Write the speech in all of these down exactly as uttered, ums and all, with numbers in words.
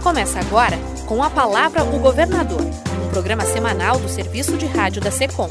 Começa agora com a Palavra o Governador, um programa semanal do Serviço de Rádio da SECOM.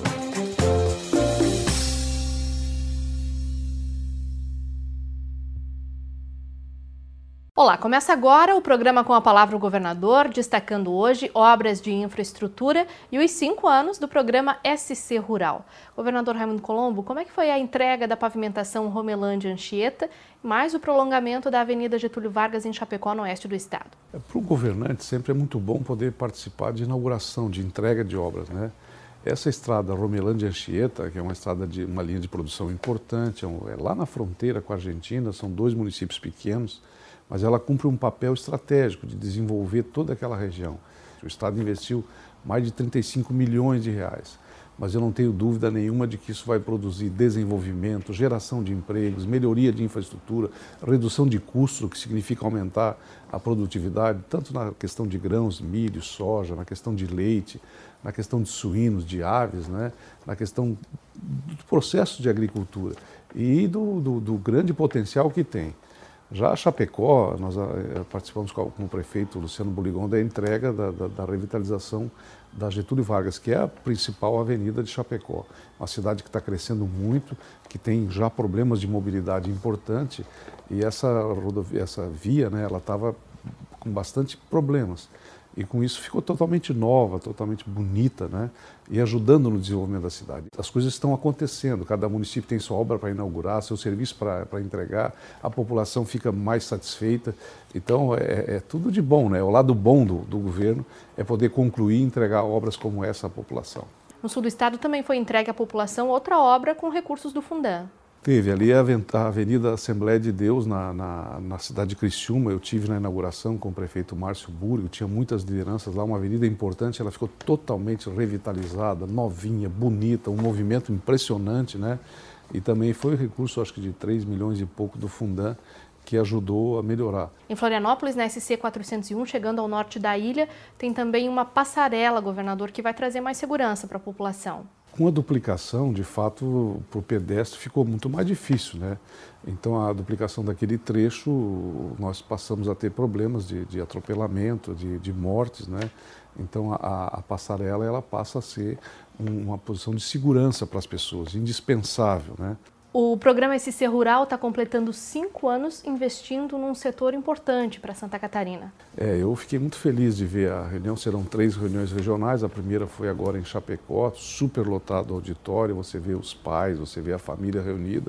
Olá, começa agora o programa com a Palavra o Governador, destacando hoje obras de infraestrutura e os cinco anos do programa S C Rural. Governador Raimundo Colombo, como é que foi a entrega da pavimentação Romelândia-Anchieta, mais o prolongamento da Avenida Getúlio Vargas em Chapecó, no oeste do estado? Para o governante sempre é muito bom poder participar de inauguração, de entrega de obras, né? Essa estrada Romelândia-Anchieta, que é uma estrada de uma linha de produção importante, é lá na fronteira com a Argentina, são dois municípios pequenos, mas ela cumpre um papel estratégico de desenvolver toda aquela região. O Estado investiu mais de trinta e cinco milhões de reais, mas eu não tenho dúvida nenhuma de que isso vai produzir desenvolvimento, geração de empregos, melhoria de infraestrutura, redução de custos, o que significa aumentar a produtividade, tanto na questão de grãos, milho, soja, na questão de leite, na questão de suínos, de aves, né? Na questão do processo de agricultura e do, do, do grande potencial que tem. Já a Chapecó, nós participamos com o prefeito Luciano Boligon da entrega da, da, da revitalização da Getúlio Vargas, que é a principal avenida de Chapecó. Uma cidade que está crescendo muito, que tem já problemas de mobilidade importante e essa, rodovia, essa via, né, ela estava com bastante problemas. E com isso ficou totalmente nova, totalmente bonita, né? E ajudando no desenvolvimento da cidade. As coisas estão acontecendo, cada município tem sua obra para inaugurar, seu serviço para entregar, a população fica mais satisfeita. Então é, é tudo de bom, né? O lado bom do, do governo é poder concluir e entregar obras como essa à população. No sul do estado também foi entregue à população outra obra com recursos do Fundan. Teve ali a Avenida Assembleia de Deus, na, na, na cidade de Criciúma. Eu tive na inauguração com o prefeito Márcio Burgo, tinha muitas lideranças lá, uma avenida importante, ela ficou totalmente revitalizada, novinha, bonita, um movimento impressionante, né? E também foi recurso, acho que de três milhões e pouco do Fundan, que ajudou a melhorar. Em Florianópolis, na S C quatrocentos e um, chegando ao norte da ilha, tem também uma passarela, governador, que vai trazer mais segurança para a população. Com a duplicação, de fato, para o pedestre ficou muito mais difícil, né? Então, a duplicação daquele trecho, nós passamos a ter problemas de, de atropelamento, de, de mortes, né? Então, a, a passarela ela passa a ser uma posição de segurança para as pessoas, indispensável, né? O programa S C Rural está completando cinco anos investindo num setor importante para Santa Catarina. É, eu fiquei muito feliz de ver a reunião, serão três reuniões regionais, a primeira foi agora em Chapecó, super lotado o auditório, você vê os pais, você vê a família reunida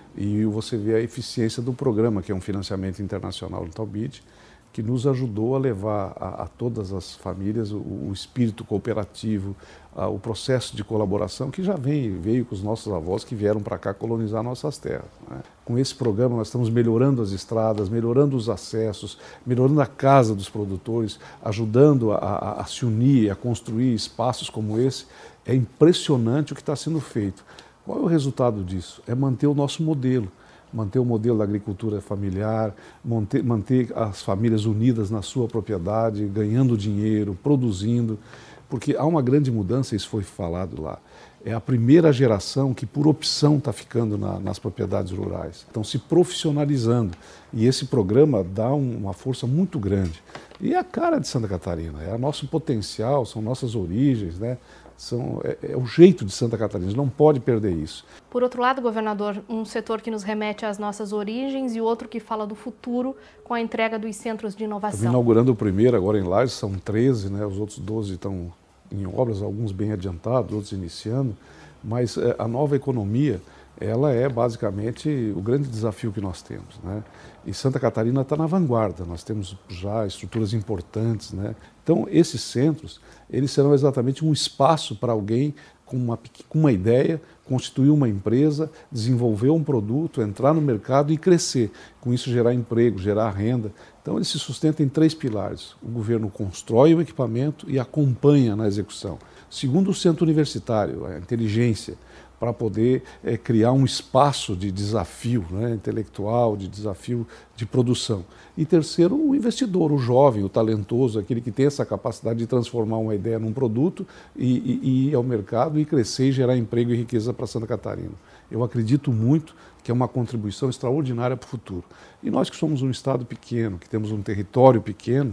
e você vê a eficiência do programa, que é um financiamento internacional do Talbid, que nos ajudou a levar a, a todas as famílias o, o espírito cooperativo, a, o processo de colaboração que já vem, veio com os nossos avós que vieram para cá colonizar nossas terras, né? Com esse programa nós estamos melhorando as estradas, melhorando os acessos, melhorando a casa dos produtores, ajudando a, a, a se unir, a construir espaços como esse. É impressionante o que está sendo feito. Qual é o resultado disso? É manter o nosso modelo. Manter o modelo da agricultura familiar, manter, manter as famílias unidas na sua propriedade, ganhando dinheiro, produzindo, porque há uma grande mudança, isso foi falado lá. É a primeira geração que, por opção, está ficando na, nas propriedades rurais. Estão se profissionalizando e esse programa dá um, uma força muito grande. E é a cara de Santa Catarina, é o nosso potencial, são nossas origens, né? São, é, é o jeito de Santa Catarina, não pode perder isso. Por outro lado, governador, um setor que nos remete às nossas origens e outro que fala do futuro com a entrega dos centros de inovação. Estou inaugurando o primeiro agora em Lages, são treze, né? Os outros doze estão em obras, alguns bem adiantados, outros iniciando, mas é, a nova economia, ela é basicamente o grande desafio que nós temos, né? E Santa Catarina está na vanguarda, nós temos já estruturas importantes, né? Então, esses centros, eles serão exatamente um espaço para alguém com uma, com uma ideia, constituir uma empresa, desenvolver um produto, entrar no mercado e crescer. Com isso, gerar emprego, gerar renda. Então, ele se sustenta em três pilares. O governo constrói o equipamento e acompanha na execução. Segundo, o centro universitário, a inteligência, para poder é, criar um espaço de desafio, né, intelectual, de desafio de produção. E terceiro, o investidor, o jovem, o talentoso, aquele que tem essa capacidade de transformar uma ideia num produto e, e, e ir ao mercado e crescer e gerar emprego e riqueza para Santa Catarina. Eu acredito muito que é uma contribuição extraordinária para o futuro. E nós que somos um estado pequeno, que temos um território pequeno,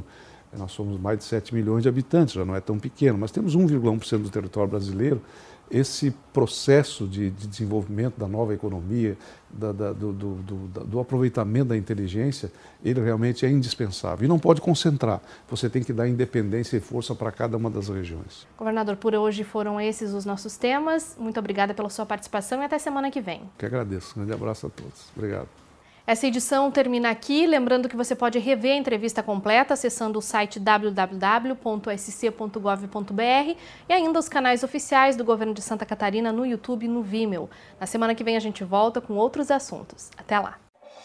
Nós somos mais de sete milhões de habitantes, já não é tão pequeno, mas temos um vírgula um por cento do território brasileiro. Esse processo de, de desenvolvimento da nova economia, da, da, do, do, do, do aproveitamento da inteligência, ele realmente é indispensável. E não pode concentrar, você tem que dar independência e força para cada uma das regiões. Governador, por hoje foram esses os nossos temas. Muito obrigada pela sua participação e até semana que vem. Que agradeço. Um grande abraço a todos. Obrigado. Essa edição termina aqui, lembrando que você pode rever a entrevista completa acessando o site w w w ponto s c ponto gov ponto b r e ainda os canais oficiais do Governo de Santa Catarina no YouTube e no Vimeo. Na semana que vem a gente volta com outros assuntos. Até lá!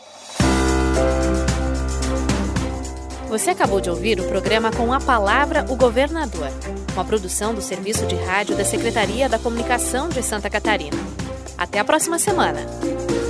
Você acabou de ouvir o programa Com a Palavra, o Governador, uma produção do Serviço de Rádio da Secretaria da Comunicação de Santa Catarina. Até a próxima semana!